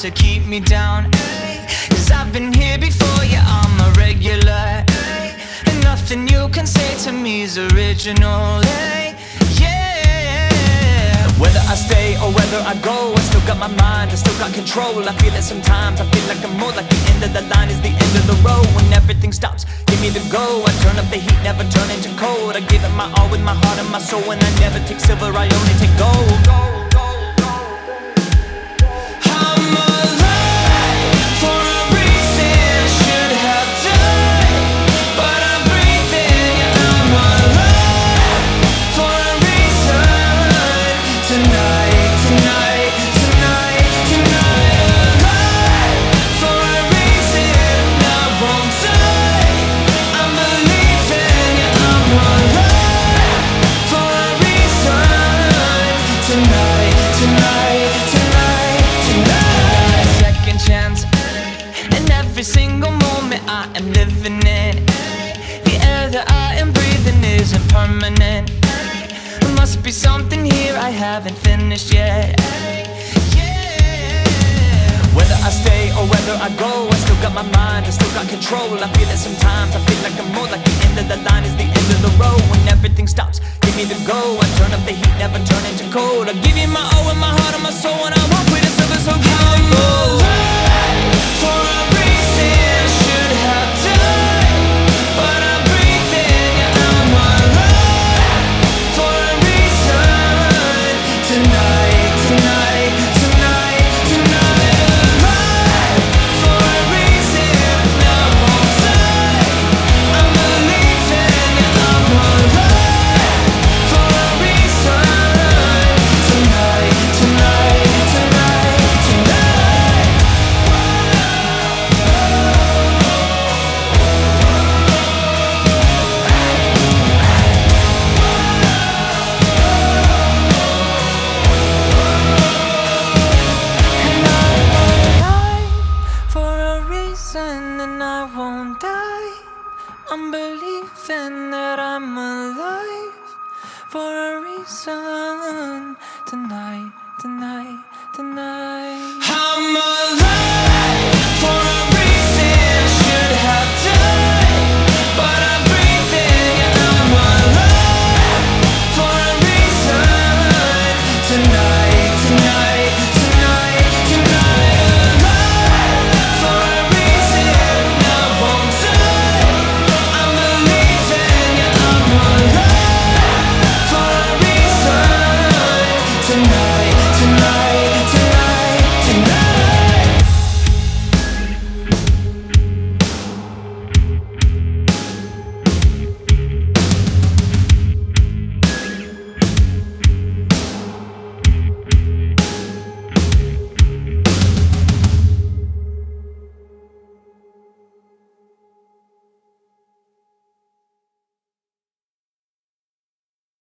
to keep me down, cause I've been here before, yeah, I'm a regular, and nothing you can say to me is original, yeah. Whether I stay or whether I go, I still got my mind, I still got control. I feel it sometimes, I feel like I'm more like the end of the line is the end of the road. When everything stops, give me the go. I turn up the heat, never turn into cold. I give it my all with my heart and my soul. And I never take silver, I only take gold. I'm alive for a reason. I should have died, but I'm breathing. I'm alive for a reason. Tonight, tonight, tonight, tonight. Alive for a reason. I won't die. I'm believing. I'm alive for a reason. Tonight, tonight, tonight, tonight. Second chance, and every single moment I am living in. The air that I am breathing isn't permanent. There must be something here I haven't finished yet. Whether I stay or whether I go, I still got my mind, I still got control. I feel it sometimes, I feel like I'm more like the end of the line is the end of the road. When everything stops, give me the go. I turn up the heat, never turn into cold. I give you my all with my heart and my soul, and I won't quit it, so give me the go. For a reason, I should have died, but I'm breathing. I'm alive for a reason. Tonight, tonight, tonight, tonight. Alive for a reason. I won't die. I'm believing. I'm alive for a reason. Tonight, tonight, tonight, tonight. And I'm alive for a reason, and I won't die. I'm believing that I'm alive for a reason. Tonight, tonight, tonight. I'm alive.